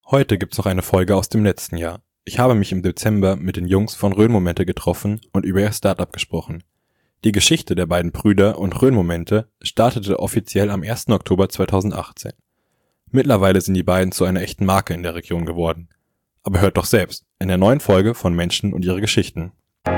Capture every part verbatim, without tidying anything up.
Heute gibt's noch eine Folge aus dem letzten Jahr. Ich habe mich im Dezember mit den Jungs von Rhön-Momente getroffen und über ihr Startup gesprochen. Die Geschichte der beiden Brüder und Rhön-Momente startete offiziell am ersten Oktober zweitausendachtzehn. Mittlerweile sind die beiden zu einer echten Marke in der Region geworden. Aber hört doch selbst in der neuen Folge von Menschen und ihre Geschichten.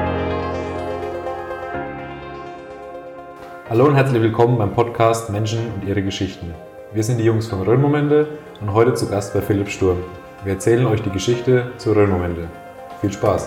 Hallo und herzlich willkommen beim Podcast Menschen und ihre Geschichten. Wir sind die Jungs von Rhön-Momente und heute zu Gast bei Philipp Sturm. Wir erzählen euch die Geschichte zu Rhön-Momente. Viel Spaß!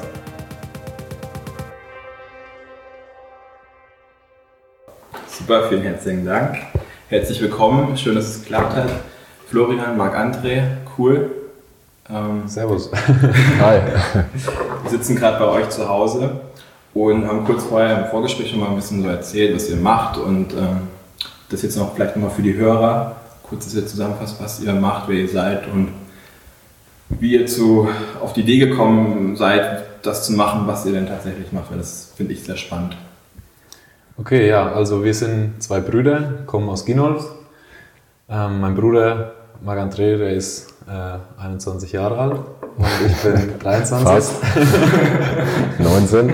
Super, vielen herzlichen Dank. Herzlich willkommen, schön, dass es geklappt hat. Florian, Marc-André, cool. Ähm, Servus. Hi. Wir sitzen gerade bei euch zu Hause und haben kurz vorher im Vorgespräch schon mal ein bisschen so erzählt, was ihr macht und ähm, das jetzt noch vielleicht nochmal für die Hörer kurz, dass ihr zusammenfasst, was ihr macht, wer ihr seid und wie ihr zu, auf die Idee gekommen seid, das zu machen, was ihr denn tatsächlich macht, weil das finde ich sehr spannend. Okay, ja, also wir sind zwei Brüder, kommen aus Ginolf. Ähm, mein Bruder Marc-André, der ist äh, einundzwanzig Jahre alt und ich bin dreiundzwanzig. Fast. neunzehn.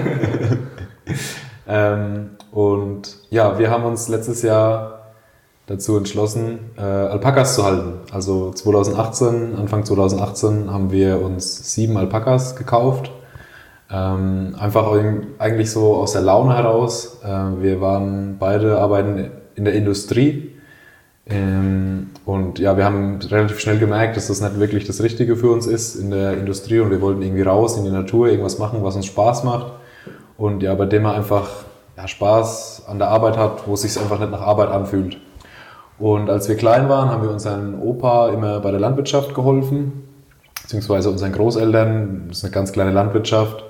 ähm, und ja, wir haben uns letztes Jahr dazu entschlossen, äh, Alpakas zu halten. Also zweitausendachtzehn, Anfang zweitausendachtzehn haben wir uns sieben Alpakas gekauft. Ähm, einfach eigentlich so aus der Laune heraus. Äh, wir waren beide arbeiten in der Industrie. Ähm, und ja, wir haben relativ schnell gemerkt, dass das nicht wirklich das Richtige für uns ist in der Industrie und wir wollten irgendwie raus in die Natur, irgendwas machen, was uns Spaß macht. Und ja, bei dem man einfach ja, Spaß an der Arbeit hat, wo es sich einfach nicht nach Arbeit anfühlt. Und als wir klein waren, haben wir unseren Opa immer bei der Landwirtschaft geholfen, beziehungsweise unseren Großeltern, das ist eine ganz kleine Landwirtschaft.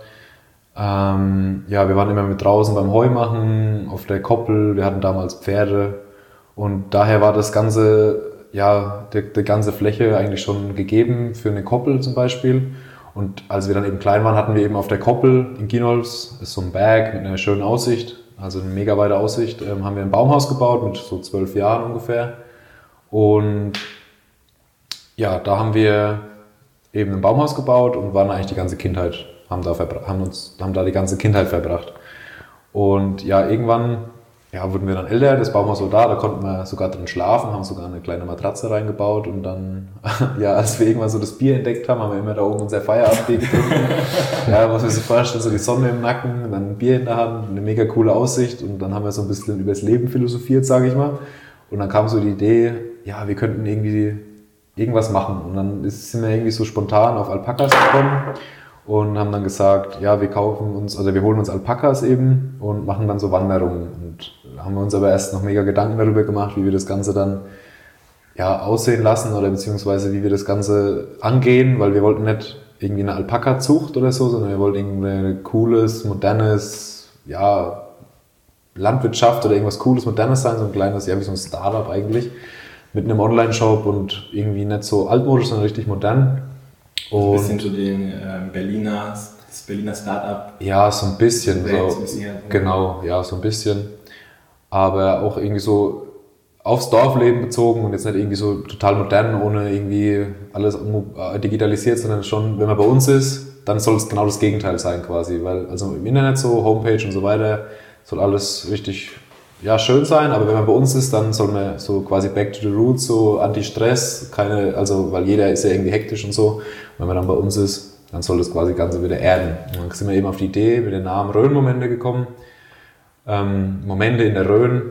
Ähm, ja, wir waren immer mit draußen beim Heumachen, auf der Koppel, wir hatten damals Pferde und daher war das ganze, ja, die, die ganze Fläche eigentlich schon gegeben für eine Koppel zum Beispiel. Und als wir dann eben klein waren, hatten wir eben auf der Koppel in Ginolfs, das ist so ein Berg mit einer schönen Aussicht, also eine mega weite Aussicht, ähm, haben wir ein Baumhaus gebaut mit so zwölf Jahren ungefähr. Und ja, da haben wir eben ein Baumhaus gebaut und waren eigentlich die ganze Kindheit, haben da, verbra- haben uns, haben da die ganze Kindheit verbracht. Und ja, irgendwann ja, wurden wir dann älter, das Baumhaus war da, da konnten wir sogar drin schlafen, haben sogar eine kleine Matratze reingebaut und dann, ja, als wir irgendwann so das Bier entdeckt haben, haben wir immer da oben unser Feierabendbier getrunken. Ja, was wir so vorstellen, so die Sonne im Nacken, dann ein Bier in der Hand, eine mega coole Aussicht und dann haben wir so ein bisschen über das Leben philosophiert, sage ich mal. Und dann kam so die Idee, ja, wir könnten irgendwie irgendwas machen und dann sind wir irgendwie so spontan auf Alpakas gekommen. Und haben dann gesagt, ja, wir kaufen uns, also wir holen uns Alpakas eben und machen dann so Wanderungen. Und haben wir uns aber erst noch mega Gedanken darüber gemacht, wie wir das Ganze dann ja, aussehen lassen oder beziehungsweise wie wir das Ganze angehen, weil wir wollten nicht irgendwie eine Alpaka-Zucht oder so, sondern wir wollten irgendwie ein cooles, modernes, ja, Landwirtschaft oder irgendwas cooles, modernes sein, so ein kleines, ja, wie so ein Startup eigentlich, mit einem Online-Shop und irgendwie nicht so altmodisch, sondern richtig modern. Und ein bisschen zu den äh, Berliner, das Berliner Start-up. Ja, so ein bisschen. Welt, so, genau, ja, so ein bisschen. Aber auch irgendwie so aufs Dorfleben bezogen und jetzt nicht irgendwie so total modern, ohne irgendwie alles digitalisiert, sondern schon, wenn man bei uns ist, dann soll es genau das Gegenteil sein quasi. Weil also im Internet so, Homepage und so weiter, soll alles richtig ja, schön sein, aber wenn man bei uns ist, dann soll man so quasi back to the roots, so Anti-Stress, keine, also weil jeder ist ja irgendwie hektisch und so. Wenn man dann bei uns ist, dann soll das quasi Ganze wieder erden. Und dann sind wir eben auf die Idee mit dem Namen Rhön-Momente gekommen. Ähm, Momente in der Rhön.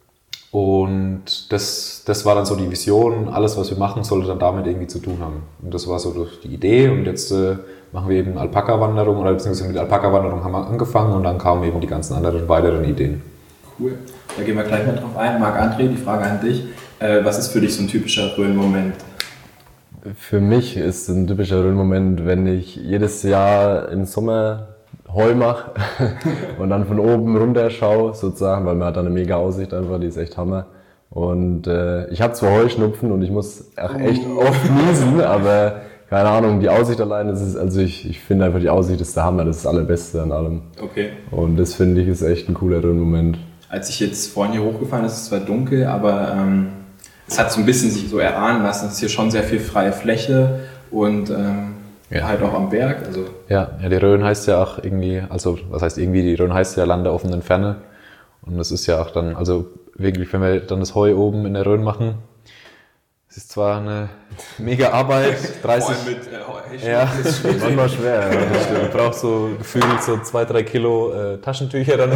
Und das, das war dann so die Vision. Alles, was wir machen, sollte dann damit irgendwie zu tun haben. Und das war so die Idee. Und jetzt äh, machen wir eben Alpaka-Wanderung oder beziehungsweise mit der Alpaka-Wanderung haben wir angefangen und dann kamen eben die ganzen anderen weiteren Ideen. Cool. Da gehen wir gleich mal drauf ein. Marc-André, die Frage an dich. Äh, was ist für dich so ein typischer Rhön-Moment? Für mich ist ein typischer Rhön-Moment, wenn ich jedes Jahr im Sommer Heu mache und dann von oben runter schaue, sozusagen, weil man hat da eine mega Aussicht einfach, die ist echt Hammer. Und äh, ich habe zwar Heuschnupfen und ich muss auch echt oft niesen, aber keine Ahnung, die Aussicht allein, das ist, also ich, ich finde einfach die Aussicht ist der Hammer, das ist das Allerbeste an allem. Okay. Und das finde ich ist echt ein cooler Rhön-Moment. Als ich jetzt vorhin hier hochgefahren ist, ist es zwar dunkel, aber ähm, es hat so ein bisschen sich so erahnen lassen, es ist hier schon sehr viel freie Fläche und ähm, Ja. halt auch am Berg. Also Ja, ja, die Rhön heißt ja auch irgendwie, also was heißt irgendwie, die Rhön heißt ja Land der offenen Ferne. Und das ist ja auch dann, also wirklich, wenn wir dann das Heu oben in der Rhön machen, es ist zwar eine mega Arbeit, dreißig, mit äh, ja, Manchmal schwer. Ja. du brauchst so gefühlt so zwei, drei Kilo äh, Taschentücher dann.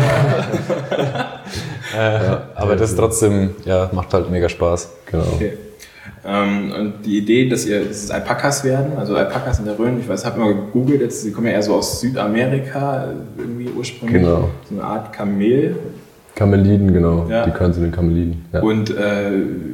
äh, Ja, aber das trotzdem, ja, macht halt mega Spaß. Genau. Okay. Ähm, und die Idee, dass ihr, dass es Alpakas werden, also Alpakas in der Rhön, ich weiß, habe mal gegoogelt, jetzt, sie kommen ja eher so aus Südamerika, irgendwie ursprünglich. Genau. So eine Art Kamel. Kameliden, genau. Ja. Die können zu den Kameliden. Ja. Und äh,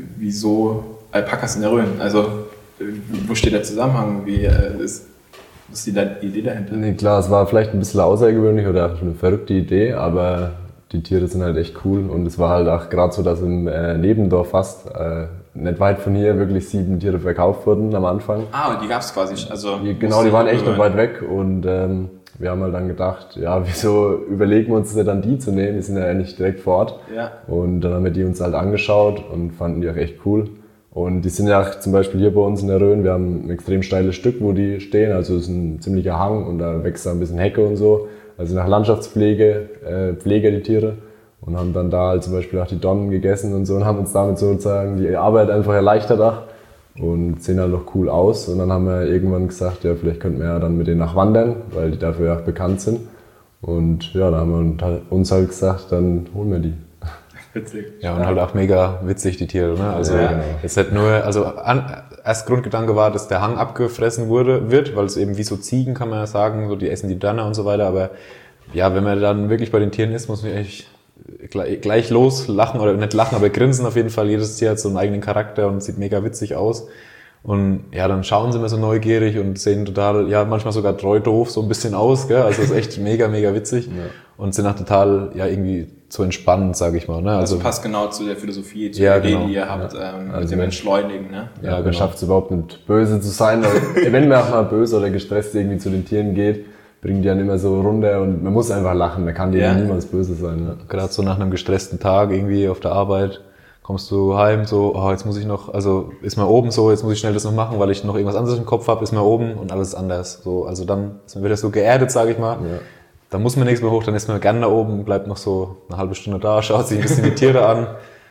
wieso Alpakas in der Rhön? Also, äh, wo steht der Zusammenhang? Wie äh, ist, was ist die da- Idee dahinter? Nee, klar, es war vielleicht ein bisschen außergewöhnlich oder eine verrückte Idee, aber die Tiere sind halt echt cool und es war halt auch gerade so, dass im äh, Nebendorf fast, äh, nicht weit von hier, wirklich sieben Tiere verkauft wurden am Anfang. Ah, und die gab es quasi schon. Also, Die, genau, die waren echt noch weit weg und ähm, wir haben halt dann gedacht, ja, wieso überlegen wir uns nicht dann die zu nehmen, die sind ja nicht direkt vor Ort. Ja. Und dann haben wir die uns halt angeschaut und fanden die auch echt cool. Und die sind ja auch zum Beispiel hier bei uns in der Rhön, wir haben ein extrem steiles Stück, wo die stehen, also es ist ein ziemlicher Hang und da wächst da ein bisschen Hecke und so. Also nach Landschaftspflege, äh, Pflege die Tiere und haben dann da halt zum Beispiel auch die Donnen gegessen und so und haben uns damit sozusagen die Arbeit einfach erleichtert auch und sehen halt noch cool aus. Und dann haben wir irgendwann gesagt, ja, vielleicht könnten wir ja dann mit denen nachwandern, weil die dafür auch bekannt sind. Und ja, da haben wir uns halt gesagt, dann holen wir die. Witzig. Ja, und halt auch mega witzig, die Tiere, ne? Also, Ja, genau. jetzt nicht nur, also, an, erst Grundgedanke war, dass der Hang abgefressen wurde, wird, weil es eben wie so Ziegen, kann man ja sagen, so, die essen die Dörner und so weiter, aber, ja, wenn man dann wirklich bei den Tieren ist, muss man echt gleich, gleich loslachen, oder nicht lachen, aber grinsen auf jeden Fall. Jedes Tier hat so einen eigenen Charakter und sieht mega witzig aus. Und ja, dann schauen sie mir so neugierig und sehen total, ja, manchmal sogar treu doof so ein bisschen aus, gell? Also ist echt mega, mega witzig. Ja. Und sind auch total, ja, irgendwie zu entspannend, sag ich mal, ne? Also, Also, passt genau zu der Philosophie, zu Ja, der Idee, genau. die ihr habt, ähm, Also mit dem wenn- Entschleunigen, ne? Ja, Ja, man genau. schafft es überhaupt nicht böse zu sein, weil wenn man auch mal böse oder gestresst irgendwie zu den Tieren geht, bringen die dann immer so runter und man muss einfach lachen, man kann denen Ja. niemals böse sein. Ja. gerade so nach einem gestressten Tag irgendwie auf der Arbeit, kommst du heim, so, oh, jetzt muss ich noch, also ist man oben so, jetzt muss ich schnell das noch machen, weil ich noch irgendwas anderes im Kopf habe, ist man oben und alles anders. So, also dann ist man wieder so geerdet, sage ich mal. Ja. Dann muss man nichts mehr hoch, dann ist man gerne da oben, bleibt noch so eine halbe Stunde da, schaut sich ein bisschen die Tiere an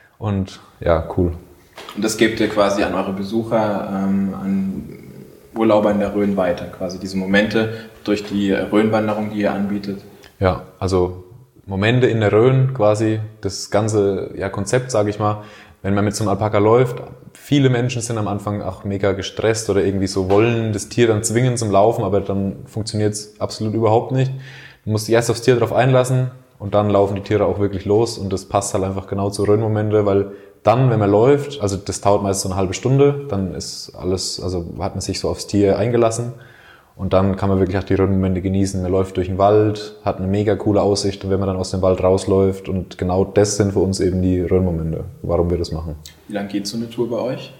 und ja, cool. Und das gebt ihr quasi an eure Besucher, ähm, an Urlauber in der Rhön weiter, quasi diese Momente durch die Rhönwanderung, die ihr anbietet. Ja, also Momente in der Rhön quasi, das ganze ja, Konzept, sage ich mal, wenn man mit so einem Alpaka läuft, viele Menschen sind am Anfang auch mega gestresst oder irgendwie so wollen das Tier dann zwingen zum Laufen, aber dann funktioniert es absolut überhaupt nicht. Du musst dich erst aufs Tier drauf einlassen und dann laufen die Tiere auch wirklich los und das passt halt einfach genau zu Rhönmomente, weil dann, wenn man läuft, also das dauert meist so eine halbe Stunde, dann ist alles, also hat man sich so aufs Tier eingelassen und dann kann man wirklich auch die Rhönmomente genießen. Man läuft durch den Wald, hat eine mega coole Aussicht und wenn man dann aus dem Wald rausläuft und genau das sind für uns eben die Rhönmomente, warum wir das machen. Wie lange geht so eine Tour bei euch?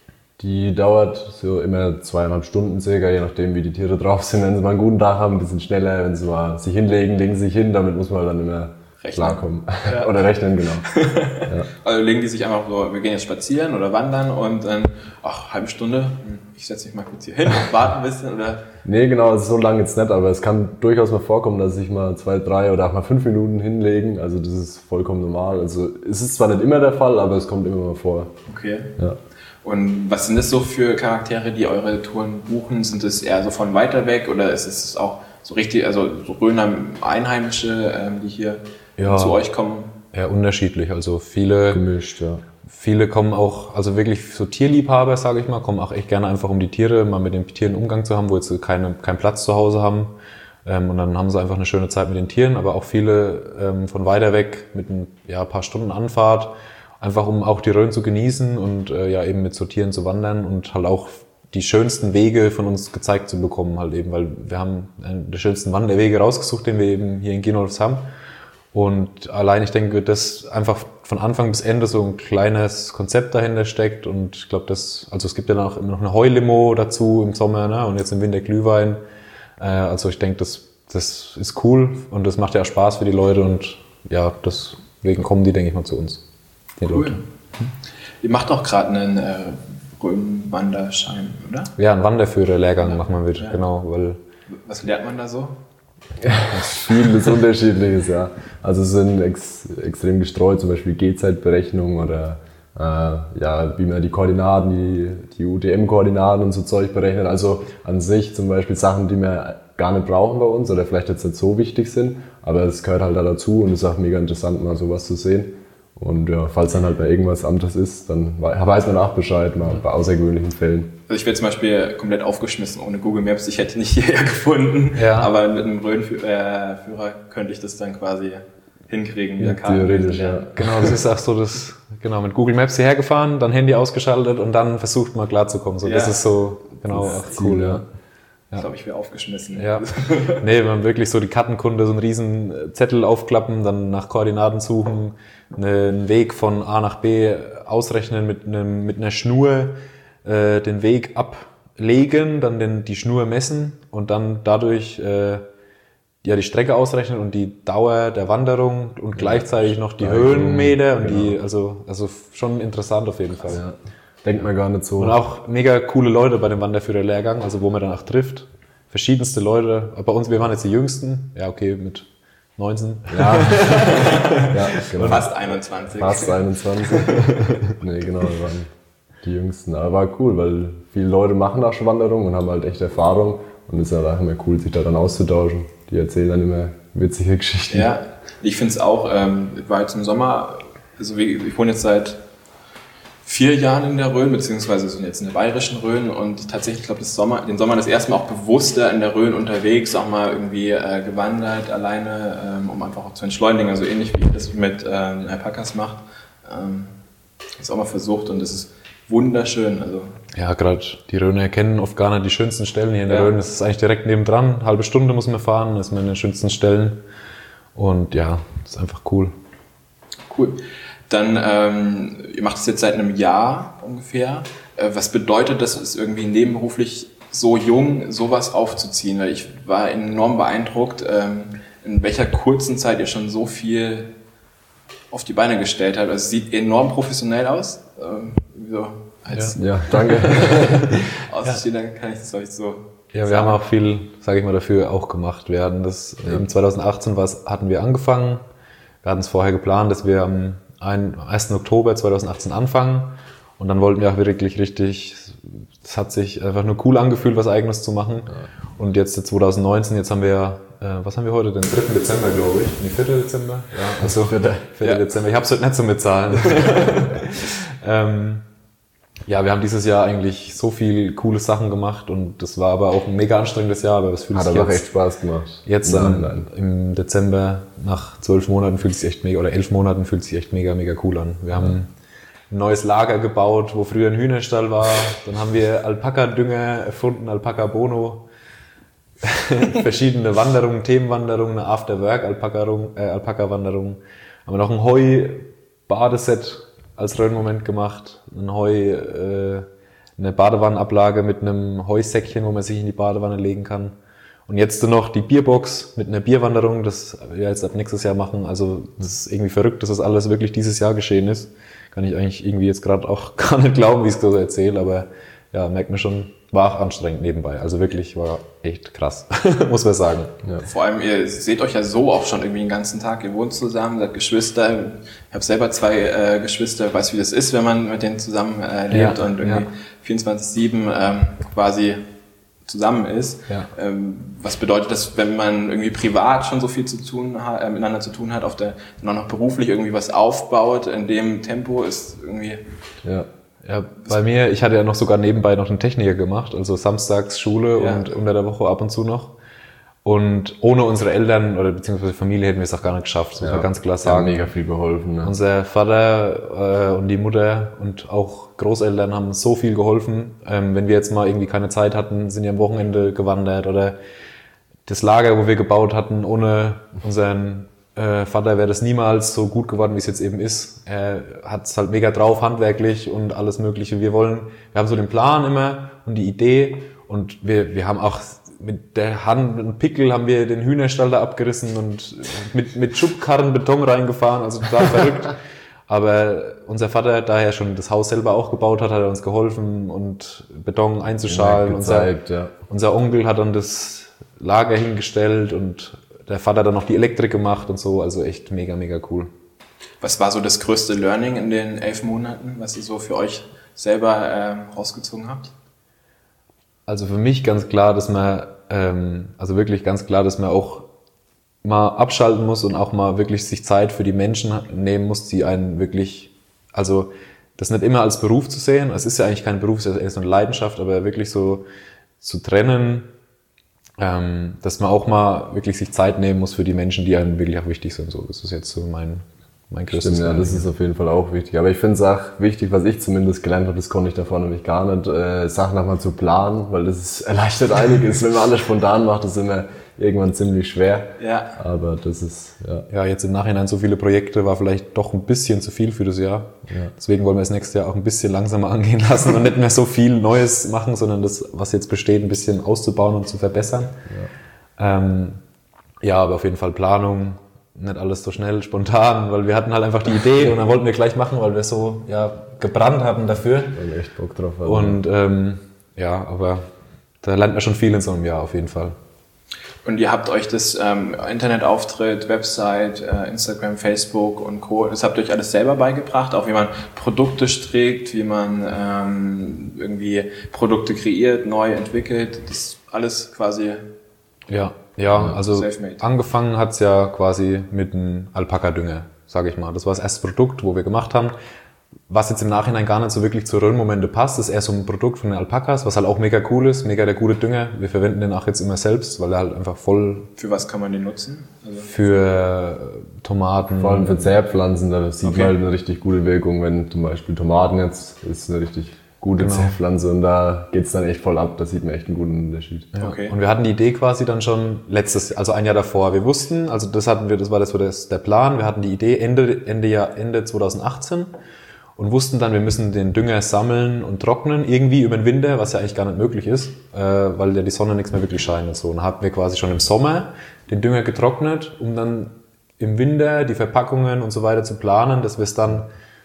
Die dauert so immer zweieinhalb Stunden circa, je nachdem wie die Tiere drauf sind. Wenn sie mal einen guten Tag haben, ein bisschen schneller. Wenn sie mal sich hinlegen, legen sie sich hin. Damit muss man dann immer Rechnen. klarkommen. Ja. Oder rechnen, genau. Also legen die sich einfach so, wir gehen jetzt spazieren oder wandern und dann, ach, halbe Stunde, hm, ich setze mich mal kurz hier hin, warte ein bisschen oder... Nee, genau, also so lange jetzt nicht, aber es kann durchaus mal vorkommen, dass sie sich mal zwei, drei oder auch mal fünf Minuten hinlegen. Also das ist vollkommen normal. Also es ist zwar nicht immer der Fall, aber es kommt immer mal vor. Okay. Ja. Und was sind das so für Charaktere, die eure Touren buchen? Sind es eher so von weiter weg oder ist es auch so richtig, also so Rhöner Einheimische, ähm, die hier Ja. zu euch kommen? Ja, unterschiedlich. Also viele, Gemischt, ja. viele kommen auch, also wirklich so Tierliebhaber, sage ich mal, kommen auch echt gerne einfach um die Tiere, mal mit den Tieren Umgang zu haben, wo jetzt keine, keinen Platz zu Hause haben. Ähm, und dann haben sie einfach eine schöne Zeit mit den Tieren, aber auch viele ähm, von weiter weg mit ein ja, paar Stunden Anfahrt, einfach um auch die Rhön zu genießen und äh, ja eben mit so Tieren zu wandern und halt auch die schönsten Wege von uns gezeigt zu bekommen halt eben, weil wir haben einen der schönsten Wanderwege rausgesucht, den wir eben hier in Gienholz haben. Und allein, ich denke, dass einfach von Anfang bis Ende so ein kleines Konzept dahinter steckt. Und ich glaube, das, also es gibt ja noch, noch eine Heulimo dazu im Sommer, ne? Und jetzt im Winter Glühwein. Äh, also ich denke, das, das ist cool und das macht ja auch Spaß für die Leute. Und ja, deswegen kommen die, denke ich mal, zu uns. Die Cool. Leute. Ihr macht auch gerade einen äh, Rhön-Wanderschein, oder? Ja, einen Wanderführer-Lehrgang machen wir mit, Ja. genau, weil Was lernt man da so? Vieles Unterschiedliches, ja. Also es sind ex, extrem gestreut, zum Beispiel Gehzeitberechnung oder äh, ja, wie man die Koordinaten, die, die U T M-Koordinaten und so Zeug berechnet. Also an sich zum Beispiel Sachen, die wir gar nicht brauchen bei uns oder vielleicht jetzt nicht so wichtig sind, aber es gehört halt da dazu und es ist auch mega interessant, mal sowas zu sehen. Und ja, falls dann halt bei irgendwas anderes ist, dann weiß man auch Bescheid, mal bei außergewöhnlichen Fällen. Also ich wäre zum Beispiel komplett aufgeschmissen ohne Google Maps. Ich hätte nicht hierher gefunden, Ja. aber mit einem Rhön-Führer könnte ich das dann quasi hinkriegen. Ja, wieder Karten theoretisch, lesen. ja. genau, das ist auch so das, genau, mit Google Maps hierher gefahren, dann Handy ausgeschaltet und dann versucht mal klarzukommen. So, das Ja. ist so, genau, Das auch ist cool, Ziel, ja. ja. Ich glaube, ich wäre aufgeschmissen. Ja, nee, wenn man wirklich so die Kartenkunde, so einen riesen Zettel aufklappen, dann nach Koordinaten suchen, einen Weg von A nach B ausrechnen mit, einem, mit einer Schnur, äh, den Weg ablegen, dann den, die Schnur messen und dann dadurch äh, ja, die Strecke ausrechnen und die Dauer der Wanderung und gleichzeitig noch die Steigung, Höhenmeter und genau. die, also, also schon interessant auf jeden Fall. Ja. Denkt man gar nicht so. Und auch mega coole Leute bei dem Wanderführer-Lehrgang, also wo man dann auch trifft. Verschiedenste Leute. Bei uns, wir waren jetzt die Jüngsten. Ja, okay, mit neunzehn. Ja, ja genau. Fast einundzwanzig. Fast einundzwanzig. Nee, genau, wir waren die Jüngsten. Aber war cool, weil viele Leute machen auch schon Wanderungen und haben halt echt Erfahrung. Und es ist halt auch immer cool, sich da dann auszutauschen. Die erzählen dann immer witzige Geschichten. Ja, ich finde es auch, ähm, ich war jetzt im Sommer, also ich, ich wohne jetzt seit vier Jahren in der Rhön, beziehungsweise sind jetzt in der bayerischen Rhön und tatsächlich, ich glaube, das Sommer, den Sommer das erste Mal auch bewusster in der Rhön unterwegs, auch mal irgendwie äh, gewandert, alleine, ähm, um einfach auch zu entschleunigen, also ähnlich wie ich das mit äh, den Alpakas mache. Ähm, das auch mal versucht und das ist wunderschön, also Ja, gerade die Rhöner kennen oft gar nicht die schönsten Stellen hier in der Ja. Rhön. Das ist eigentlich direkt nebendran. Halbe Stunde muss man fahren, dann ist man in den schönsten Stellen. Und ja, das ist einfach cool. cool. Dann, ähm, ihr macht es jetzt seit einem Jahr ungefähr. Äh, was bedeutet das, ist irgendwie nebenberuflich so jung, sowas aufzuziehen? Weil ich war enorm beeindruckt, ähm, in welcher kurzen Zeit ihr schon so viel auf die Beine gestellt habt. Also es sieht enorm professionell aus. Ähm, so als Ja, danke. Außenstehender kann ich das euch so Ja, wir haben auch viel, sage ich mal, dafür auch gemacht. Wir hatten das, Ja. im zwanzig achtzehn war's, hatten wir angefangen. Wir hatten es vorher geplant, dass wir am ersten Oktober zwanzig achtzehn anfangen. Und dann wollten wir auch wirklich richtig, es hat sich einfach nur cool angefühlt, was Eigenes zu machen. Und jetzt zwanzig neunzehn, jetzt haben wir, äh, was haben wir heute? Den dritten Dezember, glaube ich. Nee, vierten Dezember? Ja, also vierten Ja. Dezember. Ich habe es heute nicht zum Mitzahlen. ähm, ja, wir haben dieses Jahr eigentlich so viel coole Sachen gemacht und das war aber auch ein mega anstrengendes Jahr, aber es fühlt Hat sich aber jetzt, echt Spaß gemacht. jetzt nein, im, nein. im Dezember nach zwölf Monaten fühlt es sich echt mega, oder elf Monaten fühlt es sich echt mega, mega cool an. Wir haben ein neues Lager gebaut, wo früher ein Hühnerstall war. Dann haben wir Alpaka-Dünger erfunden, Alpaka-Bono. Verschiedene Wanderungen, Themenwanderungen, eine After-Work-Alpaka-Wanderung. Äh, Alpaka-Wanderung. Haben wir noch ein Heu-Badeset als Rhön-Moment gemacht. Ein Heu, äh, eine Badewannenablage mit einem Heusäckchen, wo man sich in die Badewanne legen kann. Und jetzt noch die Bierbox mit einer Bierwanderung, das wir jetzt ab nächstes Jahr machen. Also das ist irgendwie verrückt, dass das alles wirklich dieses Jahr geschehen ist. Kann ich eigentlich irgendwie jetzt gerade auch gar nicht glauben, wie ich es so erzähle, aber ja, merkt man schon, war auch anstrengend nebenbei. Also wirklich war echt krass, muss man sagen. Ja. Vor allem, ihr seht euch ja so auch schon irgendwie den ganzen Tag. Ihr wohnt zusammen, seid Geschwister. Ich habe selber zwei äh, Geschwister, weiß, wie das ist, wenn man mit denen zusammen äh, lebt Ja, und irgendwie ja. vierundzwanzig sieben ähm, quasi zusammen ist. Ja. Ähm, was bedeutet das, wenn man irgendwie privat schon so viel zu tun hat, äh, miteinander zu tun hat, auf der, dann auch noch beruflich irgendwie was aufbaut, in dem Tempo ist irgendwie... Ja. Ja, bei mir, ich hatte ja noch sogar nebenbei noch einen Techniker gemacht, also samstags Schule Ja. und unter der Woche ab und zu noch. Und ohne unsere Eltern oder beziehungsweise Familie hätten wir es auch gar nicht geschafft, das muss man ganz klar Die haben sagen. mega viel geholfen. Ne? Unser Vater äh, und die Mutter und auch Großeltern haben uns so viel geholfen. Ähm, wenn wir jetzt mal irgendwie keine Zeit hatten, sind die am Wochenende gewandert oder das Lager, wo wir gebaut hatten, ohne unseren äh, Vater wäre das niemals so gut geworden, wie es jetzt eben ist. Er hat es halt mega drauf, handwerklich und alles Mögliche. Wir wollen, wir haben so den Plan immer und die Idee und wir, wir haben auch mit der Hand und Pickel haben wir den Hühnerstall da abgerissen und mit, mit Schubkarren Beton reingefahren, also total verrückt. Aber unser Vater, da er schon das Haus selber auch gebaut hat, hat er uns geholfen und Beton einzuschalen. Ja, gezeigt, unser, ja. unser Onkel hat dann das Lager hingestellt und der Vater hat dann noch die Elektrik gemacht und so. Also echt mega, mega cool. Was war so das größte Learning in den elf Monaten, was ihr so für euch selber ähm, rausgezogen habt? Also für mich ganz klar, dass man, ähm, also wirklich ganz klar, dass man auch mal abschalten muss und auch mal wirklich sich Zeit für die Menschen nehmen muss, die einen wirklich, also das nicht immer als Beruf zu sehen, es ist ja eigentlich kein Beruf, es ist ja so eine Leidenschaft, aber wirklich so zu trennen, ähm, dass man auch mal wirklich sich Zeit nehmen muss für die Menschen, die einem wirklich auch wichtig sind. So, das ist jetzt so mein, mein größtes Stimmt, ja, das ist auf jeden Fall auch wichtig. Aber ich finde es auch wichtig, was ich zumindest gelernt habe, das konnte ich davor nämlich gar nicht, äh, Sachen nochmal zu planen, weil das ist, erleichtert einiges. Wenn man alles spontan macht, ist immer irgendwann ziemlich schwer. Ja. Aber das ist, ja. Ja, jetzt im Nachhinein so viele Projekte war vielleicht doch ein bisschen zu viel für das Jahr. Ja. Deswegen wollen wir das nächste Jahr auch ein bisschen langsamer angehen lassen und nicht mehr so viel Neues machen, sondern das, was jetzt besteht, ein bisschen auszubauen und zu verbessern. Ja, ähm, ja, aber auf jeden Fall Planung, nicht alles so schnell, spontan, weil wir hatten halt einfach die Idee und dann wollten wir gleich machen, weil wir so ja, gebrannt hatten dafür. Weil wir echt Bock drauf hatten. Und ähm, ja, aber da lernt man schon viel in so einem Jahr auf jeden Fall. Und ihr habt euch das ähm, Internetauftritt, Website, äh, Instagram, Facebook und Co., das habt ihr euch alles selber beigebracht, auch wie man Produkte strickt, wie man ähm, irgendwie Produkte kreiert, neu entwickelt, das alles quasi... Ja, ja, also self-made. Angefangen hat's ja quasi mit einem Alpaka-Dünger, sage ich mal. Das war das erste Produkt, wo wir gemacht haben. Was jetzt im Nachhinein gar nicht so wirklich zu Röhrenmomente passt, ist eher so ein Produkt von den Alpakas, was halt auch mega cool ist, mega der gute Dünger. Wir verwenden den auch jetzt immer selbst, weil er halt einfach voll... Für was kann man den nutzen? Also für Tomaten... Vor allem für Zerpflanzen, da sieht Okay. man halt eine richtig gute Wirkung, wenn zum Beispiel Tomaten jetzt, ist eine richtig gute Genau. Zerpflanze und da geht's dann echt voll ab, da sieht man echt einen guten Unterschied. Ja. Okay. Und wir hatten die Idee quasi dann schon letztes, also ein Jahr davor. Wir wussten, also das hatten wir, das war das so das, der Plan. Wir hatten die Idee Ende, Ende Jahr, Ende zwanzig achtzehn und wussten dann, wir müssen den Dünger sammeln und trocknen irgendwie über den Winter, was ja eigentlich gar nicht möglich ist, äh, weil ja die Sonne nichts mehr wirklich scheint und so. Und dann hatten wir quasi schon im Sommer den Dünger getrocknet, um dann im Winter die Verpackungen und so weiter zu planen, dass wir es dann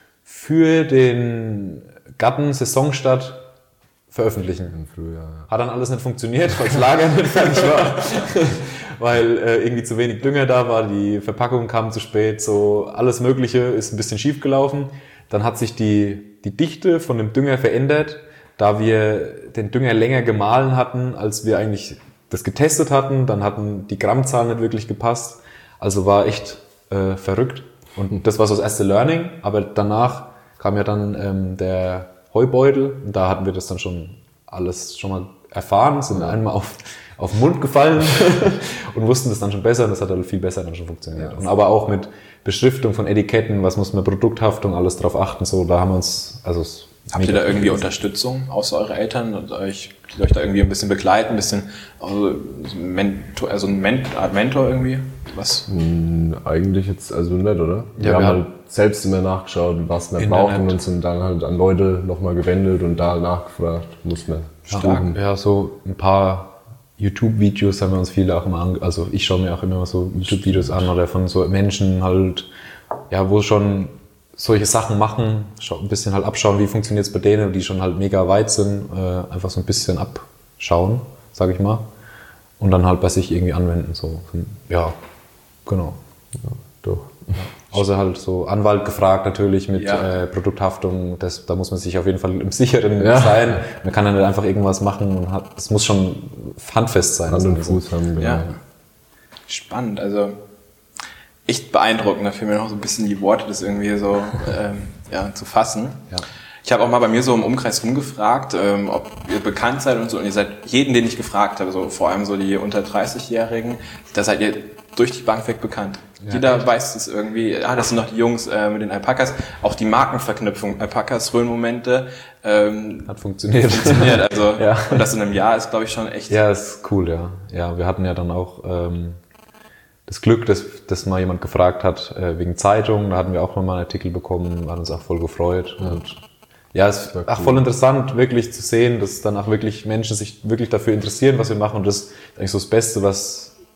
für den Garten-Saisonstart veröffentlichen. Im Frühjahr. Hat dann alles nicht funktioniert, weil das Lager nicht fertig war, weil äh, irgendwie zu wenig Dünger da war, die Verpackung kam zu spät, so alles Mögliche ist ein bisschen schief gelaufen. Dann hat sich die, die Dichte von dem Dünger verändert, da wir den Dünger länger gemahlen hatten, als wir eigentlich das getestet hatten. Dann hatten die Grammzahlen nicht wirklich gepasst, also war echt äh, verrückt. Und das war so das erste Learning, aber danach kam ja dann ähm, der Heubeutel und da hatten wir das dann schon alles schon mal erfahren, sind einmal auf, auf den Mund gefallen und wussten das dann schon besser und das hat dann viel besser dann schon funktioniert. Ja. Und aber auch mit Beschriftung von Etiketten, was muss man, Produkthaftung, alles drauf achten, so, da haben wir uns, also es habt ihr da irgendwie Unterstützung außer eure Eltern und euch, die euch da irgendwie ein bisschen begleiten, ein bisschen, also, Mentor, also ein Men- Art Mentor irgendwie? Was? Hm, eigentlich jetzt also nicht, oder? Wir Ja, haben wir halt selbst immer nachgeschaut, was wir Internet. brauchen und sind dann halt an Leute nochmal gewendet und da nachgefragt, muss man Stark. Ja, so ein paar YouTube-Videos haben wir uns viele auch immer an, also ich schaue mir auch immer so YouTube-Videos an oder von so Menschen halt, ja, wo schon solche Sachen machen, schau, ein bisschen halt abschauen, wie funktioniert es bei denen, die schon halt mega weit sind, äh, einfach so ein bisschen abschauen, sage ich mal, und dann halt bei sich irgendwie anwenden, so, ja, genau. Ja, doch. Außer halt so Anwalt gefragt natürlich mit Ja. äh, Produkthaftung, das, da muss man sich auf jeden Fall im Sicheren Ja. sein. Man kann ja nicht einfach irgendwas machen und hat, es muss schon handfest sein. Hand und Also, Fuß haben, genau. Ja. Spannend, also echt beeindruckend, da fehlen mir noch so ein bisschen die Worte, das irgendwie so ähm, ja, zu fassen. Ja. Ich habe auch mal bei mir so im Umkreis rumgefragt, ähm, ob ihr bekannt seid und so, und ihr seid jeden, den ich gefragt habe, so vor allem so die unter dreißig-Jährigen, da seid ihr durch die Bank weg bekannt. Ja, Jeder echt? weiß es irgendwie, ah, das sind noch die Jungs äh, mit den Alpakas, auch die Markenverknüpfung, Alpakas, Röhrenmomente, ähm, Hat funktioniert. funktioniert, also, Ja. und das in einem Jahr ist, glaube ich, schon echt, Ja, ist cool, ja. Ja, wir hatten ja dann auch ähm, das Glück, dass, dass mal jemand gefragt hat äh, wegen Zeitung. Da hatten wir auch nochmal einen Artikel bekommen, hat uns auch voll gefreut. Ja. Und ja, es ist war auch cool. voll interessant, wirklich zu sehen, dass dann auch wirklich Menschen sich wirklich dafür interessieren, was wir machen. Und das ist eigentlich so das Beste, was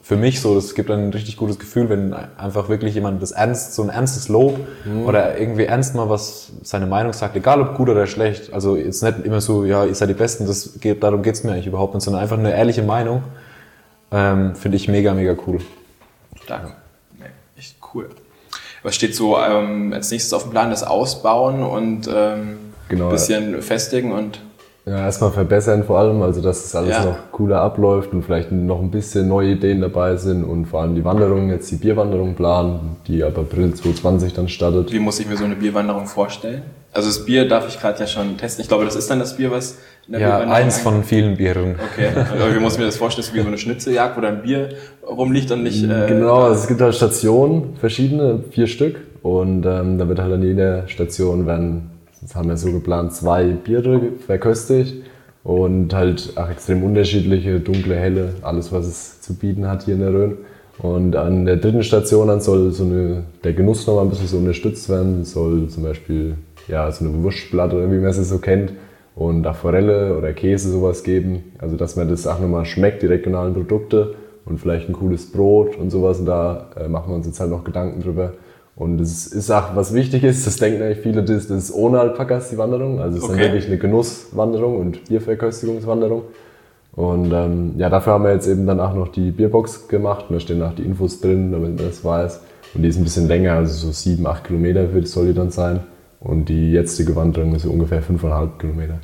für mich so, das gibt ein richtig gutes Gefühl, wenn einfach wirklich jemand das ernst, so ein ernstes Lob mhm. oder irgendwie ernst mal was, seine Meinung sagt, egal ob gut oder schlecht. Also jetzt nicht immer so, ja, ihr seid die Besten, das geht, darum geht's mir eigentlich überhaupt nicht, sondern einfach eine ehrliche Meinung, ähm, finde ich mega, mega cool. Stark. Nee, echt cool. Was steht so ähm, als nächstes auf dem Plan? Das Ausbauen und ähm, genau, ein bisschen festigen und ja, erstmal verbessern vor allem, also dass es alles ja. noch cooler abläuft und vielleicht noch ein bisschen neue Ideen dabei sind und vor allem die Wanderung, jetzt die Bierwanderung planen, die ab April zwanzig zwanzig dann startet. Wie muss ich mir so eine Bierwanderung vorstellen? Also das Bier darf ich gerade ja schon testen. Ich glaube, das ist dann das Bier, was in der Ja, Bierwanderung eins von vielen Bieren. Okay, aber wie muss ich mir das vorstellen? Das ist wie so eine Schnitzeljagd, wo dann Bier rumliegt und nicht... Äh, genau, also es gibt halt Stationen, verschiedene, vier Stück und ähm, da wird halt an jeder Station werden, das haben wir so geplant, zwei Biere verköstigt. Und halt auch extrem unterschiedliche, dunkle, helle, alles was es zu bieten hat hier in der Rhön. Und an der dritten Station dann soll so eine, der Genuss noch mal ein bisschen so unterstützt werden. Soll zum Beispiel ja, so eine Wurstplatte, wie man es so kennt, und auch Forelle oder Käse sowas geben. Also dass man das auch nochmal schmeckt, die regionalen Produkte und vielleicht ein cooles Brot und sowas. Und da äh, machen wir uns jetzt halt noch Gedanken drüber. Und es ist auch, was wichtig ist, das denken eigentlich viele, das ist ohne Alpakas die Wanderung. Also es ist okay. dann wirklich eine Genusswanderung und Bierverköstigungswanderung. Und ähm, ja, dafür haben wir jetzt eben dann auch noch die Bierbox gemacht. Und da stehen auch die Infos drin, damit man das weiß. Und die ist ein bisschen länger, also so sieben, acht Kilometer wird, soll die dann sein. Und die jetzige Wanderung ist so ungefähr fünfeinhalb Kilometer.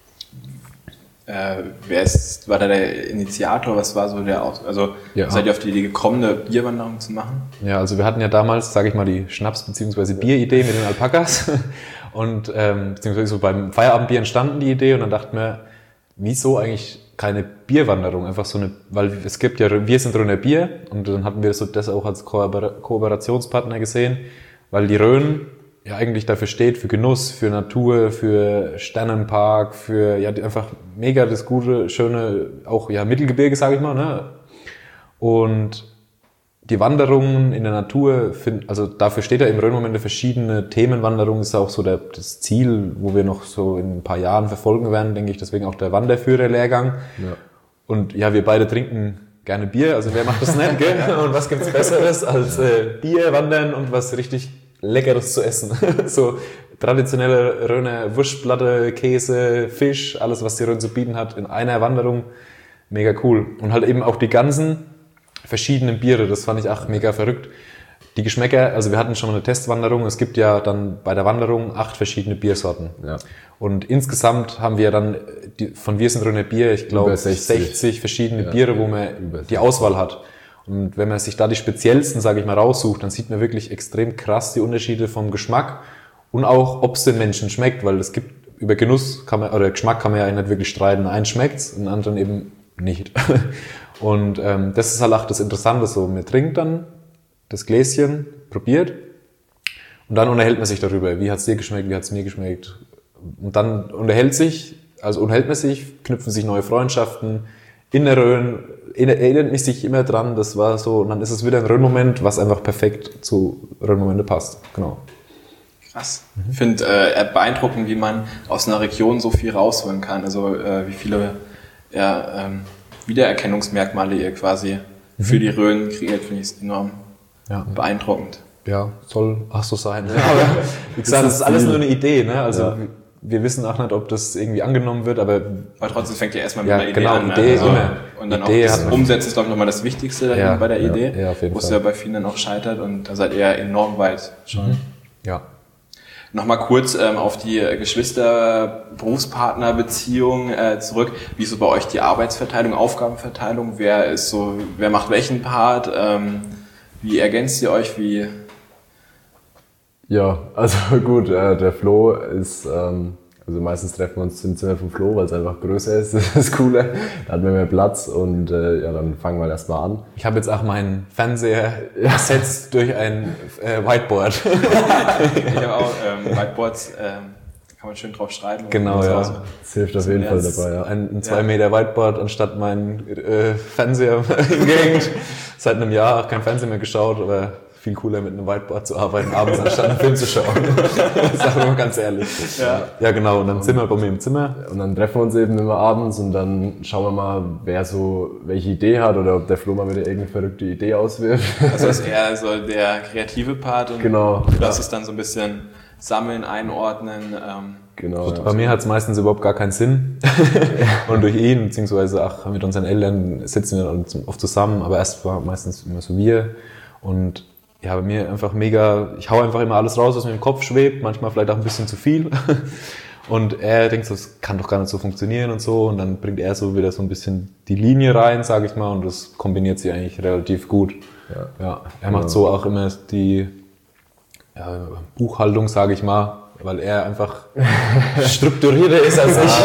Äh, wer ist, war da der Initiator? Was war so der Aus Also ja. seid ihr auf die Idee gekommen, eine Bierwanderung zu machen? Ja, also wir hatten ja damals, sage ich mal, die Schnaps- bzw. Bieridee mit den Alpakas und ähm, beziehungsweise so beim Feierabendbier entstanden die Idee und dann dachten wir, wieso eigentlich keine Bierwanderung? Einfach so eine, weil es gibt ja, wir sind Rhöner Bier und dann hatten wir so das auch als Ko Kooperationspartner gesehen, weil die Rhön ja eigentlich dafür steht, für Genuss, für Natur, für Sternenpark, für ja einfach mega das gute, schöne, auch ja Mittelgebirge, sage ich mal, ne? Und die Wanderungen in der Natur, find, also dafür steht ja im Rhön-Moment verschiedene Themenwanderungen, ist auch so der, das Ziel, wo wir noch so in ein paar Jahren verfolgen werden, denke ich, deswegen auch der Wanderführer-Lehrgang. Ja. Und ja, wir beide trinken gerne Bier, also wer macht das nicht, gell? Und was gibt's Besseres als äh, Bier, Wandern und was richtig Leckeres zu essen. So traditionelle Rhöner Wurstplatte, Käse, Fisch, alles was die Rhön zu bieten hat in einer Wanderung. Mega cool. Und halt eben auch die ganzen verschiedenen Biere, das fand ich auch mega verrückt. Die Geschmäcker, also wir hatten schon mal eine Testwanderung, es gibt ja dann bei der Wanderung acht verschiedene Biersorten. Ja. Und insgesamt haben wir dann die, von Wir sind Rhöner Bier, ich glaube sechzig verschiedene ja, Biere, wo man die Auswahl hat. Und wenn man sich da die speziellsten, sage ich mal, raussucht, dann sieht man wirklich extrem krass die Unterschiede vom Geschmack und auch, ob es den Menschen schmeckt, weil es gibt, über Genuss kann man, oder Geschmack kann man ja nicht wirklich streiten. Einen schmeckt's, den anderen eben nicht. Und ähm, das ist halt auch das Interessante so. Man trinkt dann das Gläschen, probiert und dann unterhält man sich darüber. Wie hat's dir geschmeckt, wie hat's mir geschmeckt? Und dann unterhält sich, also unterhält man sich, knüpfen sich neue Freundschaften in der Rhön, erinnert mich sich immer dran, das war so, und dann ist es wieder ein Rhön-Moment, was einfach perfekt zu Rhön-Momente passt. Genau. Krass. Mhm. Ich finde äh, beeindruckend, wie man aus einer Region so viel rausholen kann. Also äh, wie viele ja, ähm, Wiedererkennungsmerkmale ihr quasi mhm. für die Rhön kreiert, finde ich enorm ja. beeindruckend. Ja, soll auch so sein. Ja, aber wie gesagt, das ist alles nur eine Idee, ne? Also ja. wir wissen auch nicht, ob das irgendwie angenommen wird, aber... Aber trotzdem fängt ja erstmal mit ja, einer Idee genau, an. Idee Also, immer. und dann Idee auch das Umsetzen ist, glaube ich, nochmal das Wichtigste ja, bei der ja, Idee, ja, auf jeden wo es Fall. ja bei vielen dann auch scheitert und da seid ihr ja enorm weit schon. Mhm. Ja. Nochmal kurz ähm, auf die Geschwister-Berufspartner-Beziehung äh, zurück. Wie ist so bei euch die Arbeitsverteilung, Aufgabenverteilung? Wer ist so, wer macht welchen Part? Ähm, wie ergänzt ihr euch? Wie... Ja, also gut, äh, der Flo ist, ähm, also meistens treffen wir uns im Zimmer vom Flo, weil es einfach größer ist, das ist cooler, da hat man mehr Platz und äh, ja, dann fangen wir halt erstmal an. Ich habe jetzt auch meinen Fernseher ersetzt durch ein äh, Whiteboard. Ich habe auch ähm, Whiteboards, ähm, kann man schön drauf schreiben. Genau, ja. Das hilft auf jeden Fall dabei, ja. Ein, ein zwei Meter Whiteboard anstatt mein äh, Fernseher hingehängt. Seit einem Jahr auch kein Fernseher mehr geschaut, aber viel cooler mit einem Whiteboard zu arbeiten, abends anstatt einen Film zu schauen. Sagen wir mal ganz ehrlich. Ja. ja, genau. Und dann sind wir bei mir im Zimmer. Und dann treffen wir uns eben immer abends und dann schauen wir mal, wer so welche Idee hat oder ob der Flo mal wieder irgendeine verrückte Idee auswirft. Also ist eher so der kreative Part und genau, du darfst ja. es dann so ein bisschen sammeln, einordnen. Ähm. Genau. Ja. Bei mir hat es meistens überhaupt gar keinen Sinn. Und durch ihn, beziehungsweise ach, mit unseren Eltern sitzen wir oft zusammen, aber erst war meistens immer so wir. Und ja, bei mir einfach mega, ich hau einfach immer alles raus, was mir im Kopf schwebt, manchmal vielleicht auch ein bisschen zu viel. Und er denkt so, das kann doch gar nicht so funktionieren und so. Und dann bringt er so wieder so ein bisschen die Linie rein, sage ich mal, und das kombiniert sich eigentlich relativ gut. Ja, ja. Er macht so auch immer die ja, Buchhaltung, sage ich mal, weil er einfach strukturierter ist als ich.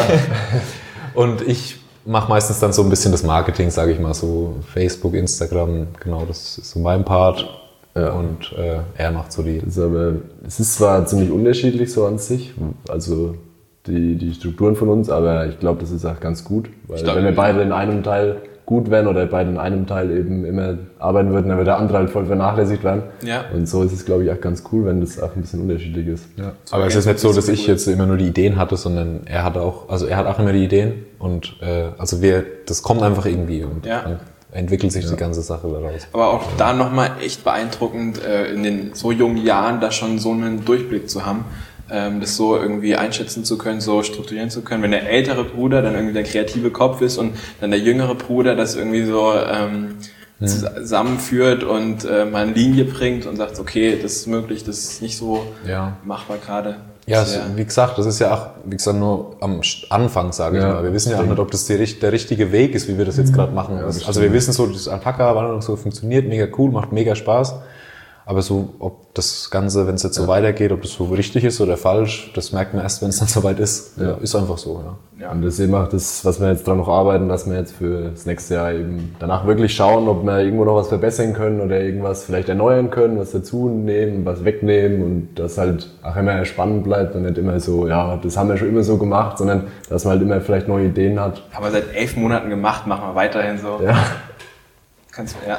Und ich mache meistens dann so ein bisschen das Marketing, sage ich mal, so Facebook, Instagram, genau, das ist so mein Part. Ja. Und äh, er macht so die... Das ist aber, es ist zwar ziemlich unterschiedlich so an sich, also die, die Strukturen von uns, aber ich glaube, das ist auch ganz gut, weil glaub, wenn wir beide in einem Teil gut wären oder beide in einem Teil eben immer arbeiten würden, dann würde der andere halt voll vernachlässigt werden. Ja. Und so ist es, glaube ich, auch ganz cool, wenn das auch ein bisschen unterschiedlich ist. Ja. Aber es ist nicht so, dass ich jetzt immer nur die Ideen hatte, sondern er hat auch, also er hat auch immer die Ideen und äh, also wir, das kommt einfach irgendwie und ja. dann entwickelt sich ja. die ganze Sache daraus. Aber auch da nochmal echt beeindruckend, äh, in den so jungen Jahren da schon so einen Durchblick zu haben. Das so irgendwie einschätzen zu können, so strukturieren zu können. Wenn der ältere Bruder dann irgendwie der kreative Kopf ist und dann der jüngere Bruder das irgendwie so ähm, mhm. zusammenführt und äh, mal eine Linie bringt und sagt, okay, das ist möglich, das ist nicht so ja. machbar gerade. Ja, es, wie gesagt, das ist ja auch, wie gesagt, nur am Anfang, sage ich ja, mal. Wir wissen ja auch nicht, ob das die, der richtige Weg ist, wie wir das jetzt gerade machen. Ja, also wir wissen so, das Alpaka-Wanderung so funktioniert, mega cool, macht mega Spaß. Aber so, ob das Ganze, wenn es jetzt so ja. weitergeht, ob das so richtig ist oder falsch, das merkt man erst, wenn es dann soweit ist. Ja. Ist einfach so, ja. ja. Und deswegen macht das, was wir jetzt dran noch arbeiten, dass wir jetzt für das nächste Jahr eben danach wirklich schauen, ob wir irgendwo noch was verbessern können oder irgendwas vielleicht erneuern können, was dazu nehmen, was wegnehmen und das halt auch immer spannend bleibt und nicht immer so, ja, das haben wir schon immer so gemacht, sondern dass man halt immer vielleicht neue Ideen hat. Aber seit elf Monaten gemacht, machen wir weiterhin so. Ja. Kannst du, ja.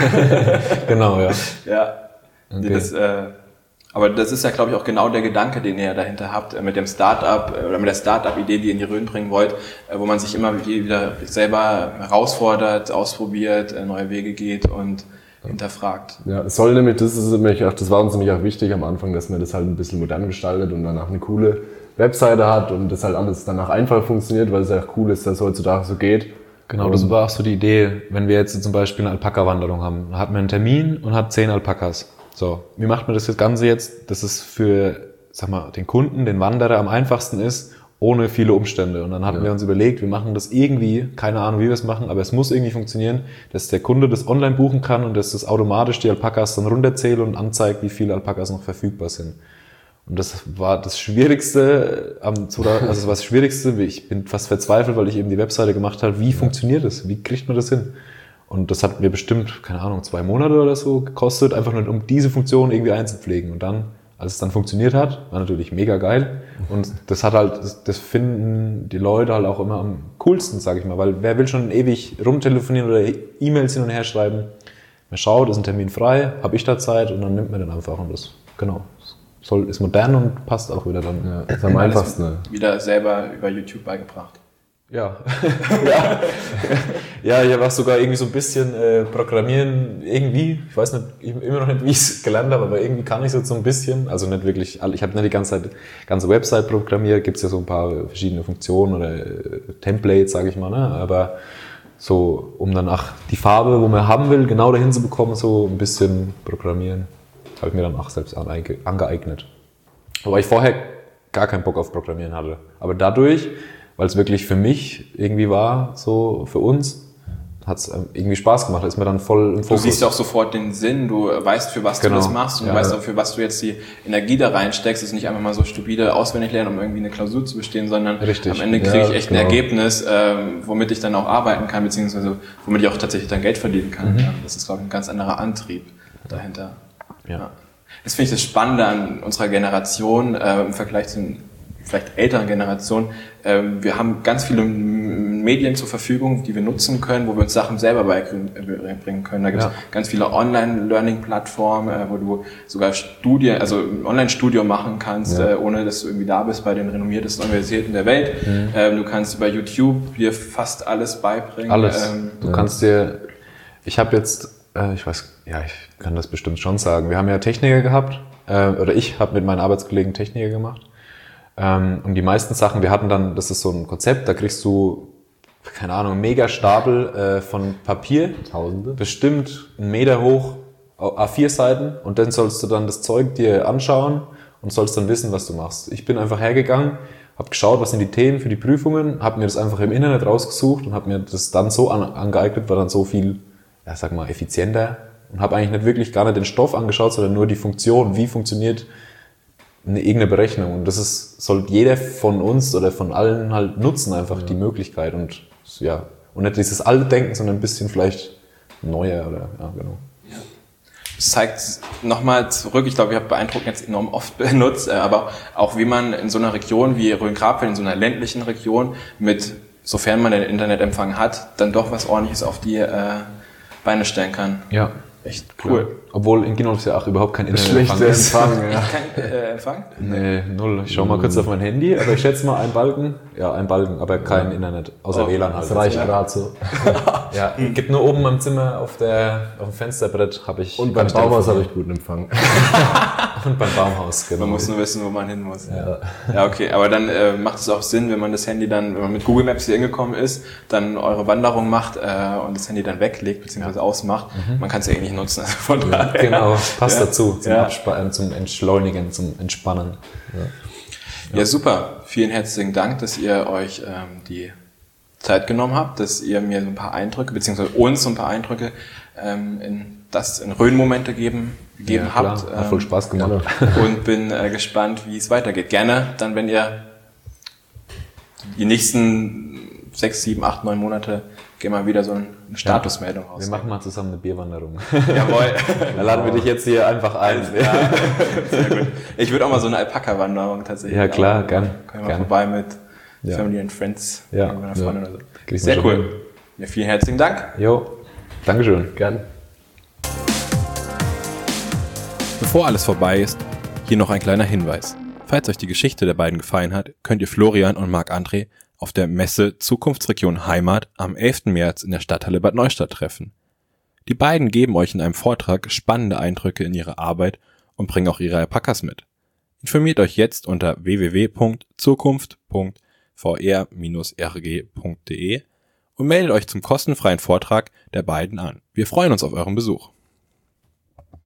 Genau, ja. Ja. Okay. Das, äh, aber das ist ja, glaube ich, auch genau der Gedanke, den ihr dahinter habt, äh, mit dem Start-up äh, oder mit der Start-up-Idee, die ihr in die Rhön bringen wollt, äh, wo man sich immer wieder selber herausfordert, ausprobiert, äh, neue Wege geht und ja. hinterfragt. Ja, es soll nämlich, das ist nämlich auch, das war uns nämlich auch wichtig am Anfang, dass man das halt ein bisschen modern gestaltet und danach eine coole Webseite hat und das halt alles danach einfach funktioniert, weil es ja auch cool ist, dass es heutzutage so geht. Genau, das war auch so die Idee, wenn wir jetzt zum Beispiel eine Alpaka-Wanderung haben, hat man einen Termin und hat zehn Alpakas. So, wie macht man das Ganze jetzt, dass es für, sag mal, den Kunden, den Wanderer am einfachsten ist, ohne viele Umstände. Und dann hatten ja. wir uns überlegt, wir machen das irgendwie, keine Ahnung, wie wir es machen, aber es muss irgendwie funktionieren, dass der Kunde das online buchen kann und dass das automatisch die Alpakas dann runterzählt und anzeigt, wie viele Alpakas noch verfügbar sind. Und das war das Schwierigste, am, also das war das Schwierigste, ich bin fast verzweifelt, weil ich eben die Webseite gemacht habe, wie ja. funktioniert das, wie kriegt man das hin? Und das hat mir bestimmt, keine Ahnung, zwei Monate oder so gekostet, einfach nur um diese Funktion irgendwie einzupflegen. Und dann, als es dann funktioniert hat, war natürlich mega geil. Und das hat halt, das, das finden die Leute halt auch immer am coolsten, sage ich mal. Weil wer will schon ewig rumtelefonieren oder E-Mails hin und her schreiben? Man schaut, ist ein Termin frei, habe ich da Zeit und dann nimmt man den einfach. Und das, genau, soll, ist modern und passt auch wieder dann. Ja, das ist am einfachsten. Wieder selber über YouTube beigebracht. Ja. ja. ja, ich habe auch sogar irgendwie so ein bisschen äh, Programmieren, irgendwie, ich weiß nicht, ich, immer noch nicht, wie ich es gelernt habe, aber irgendwie kann ich es so ein bisschen, also nicht wirklich, ich habe nicht die ganze Zeit, ganze Website programmiert, gibt es ja so ein paar verschiedene Funktionen oder äh, Templates, sage ich mal, ne? Aber so, um dann auch die Farbe, wo man haben will, genau dahin zu bekommen, so ein bisschen programmieren, habe ich mir dann auch selbst angeeignet. Wobei ich vorher gar keinen Bock auf Programmieren hatte, aber dadurch, weil es wirklich für mich irgendwie war, so für uns, hat es irgendwie Spaß gemacht, ist mir dann voll im Fokus. Du siehst auch sofort den Sinn, du weißt, für was genau. du das machst und ja, du weißt auch, für was du jetzt die Energie da reinsteckst. Es ist nicht einfach mal so stupide auswendig lernen, um irgendwie eine Klausur zu bestehen, sondern Richtig. am Ende kriege ja, ich echt genau. ein Ergebnis, ähm, womit ich dann auch arbeiten kann, beziehungsweise womit ich auch tatsächlich dann Geld verdienen kann. Mhm. Ja, das ist, glaube ich, ein ganz anderer Antrieb dahinter. Ja. Ja. Das finde ich das Spannende an unserer Generation äh, im Vergleich zu vielleicht älteren Generationen. Ähm, wir haben ganz viele ganzen Medien zur Verfügung, die wir nutzen können, wo wir uns Sachen selber beibringen können. Da gibt es ja. ganz viele Online-Learning-Plattformen, äh, wo du sogar Studien, also ein Online-Studium machen kannst, ja. äh, ohne dass du irgendwie da bist bei den renommiertesten Universitäten der Welt. Mhm. Ähm, du kannst über YouTube dir fast alles beibringen. Alles. Ähm, du ja. kannst dir, ich habe jetzt, äh, ich weiß, ja, ich kann das bestimmt schon sagen. Wir haben ja Techniker gehabt, äh, oder ich habe mit meinen Arbeitskollegen Techniker gemacht. Ähm, und die meisten Sachen, wir hatten dann, das ist so ein Konzept, da kriegst du, keine Ahnung, einen Megastapel äh, von Papier. Tausende. Bestimmt einen Meter hoch, A vier Seiten. Und dann sollst du dann das Zeug dir anschauen und sollst dann wissen, was du machst. Ich bin einfach hergegangen, habe geschaut, was sind die Themen für die Prüfungen, habe mir das einfach im Internet rausgesucht und habe mir das dann so an, angeeignet, war dann so viel, ja, sag mal, effizienter. Und habe eigentlich nicht wirklich gar nicht den Stoff angeschaut, sondern nur die Funktion, wie funktioniert eine irgendeine Berechnung. Und das ist, sollte jeder von uns oder von allen halt nutzen, einfach ja. die Möglichkeit. Und ja, und nicht dieses alte Denken, sondern ein bisschen vielleicht neuer oder ja, genau. Ja. Das zeigt nochmal zurück, ich glaube, ich habe beeindruckend jetzt enorm oft benutzt, aber auch wie man in so einer Region wie Rhön-Grabfeld, in so einer ländlichen Region mit, sofern man den Internetempfang hat, dann doch was Ordentliches auf die äh, Beine stellen kann. Ja. Echt cool. Ja. Obwohl in Ginolf ja auch überhaupt kein Internetempfang ist. Empfang, ja. Kein äh, Empfang? Nee, null. Ich schau mal kurz auf mein Handy, aber ich schätze mal ein Balken. Ja, ein Balken, aber kein ja. Internet, außer oh, W L A N halt. Das reicht gerade so. Ja, gibt nur oben im Zimmer auf der auf dem Fensterbrett habe ich. Und beim Baumhaus habe ich guten Empfang. Und beim Baumhaus, genau. Man muss nur wissen, wo man hin muss. Ja, ja okay, aber dann äh, macht es auch Sinn, wenn man das Handy dann, wenn man mit Google Maps hier hingekommen ist, dann eure Wanderung macht äh, und das Handy dann weglegt bzw. ja. ausmacht. Mhm. Man kann es ja eh nicht nutzen. Also von ja, daher. Genau, passt ja. dazu zum, ja. Abspa- zum Entschleunigen, zum Entspannen. Ja. Ja. ja, super. Vielen herzlichen Dank, dass ihr euch ähm, die Zeit genommen habt, dass ihr mir so ein paar Eindrücke, beziehungsweise uns so ein paar Eindrücke ähm, in das in Rhön-Momente geben, gegeben ja, habt. Ähm, Hat voll Spaß gemacht. Und bin äh, gespannt, wie es weitergeht. Gerne dann, wenn ihr die nächsten sechs, sieben, acht, neun Monate gehen wir wieder so eine Statusmeldung raus. Wir machen mal zusammen eine Bierwanderung. Jawohl. Dann laden wir dich jetzt hier einfach ein. Ja, sehr gut. Ich würde auch mal so eine Alpaka-Wanderung tatsächlich. Ja klar, gern. Können wir gern. mal vorbei mit ja. Family and Friends. Ja. Mit ja. oder so. Sehr cool. Ja, vielen herzlichen Dank. Jo, Dankeschön. Gern. Bevor alles vorbei ist, hier noch ein kleiner Hinweis. Falls euch die Geschichte der beiden gefallen hat, könnt ihr Florian und Marc-André auf der Messe Zukunftsregion Heimat am elften März in der Stadthalle Bad Neustadt treffen. Die beiden geben euch in einem Vortrag spannende Eindrücke in ihre Arbeit und bringen auch ihre Alpakas mit. Informiert euch jetzt unter w w w punkt zukunft punkt v r bindestrich r g punkt d e und meldet euch zum kostenfreien Vortrag der beiden an. Wir freuen uns auf euren Besuch.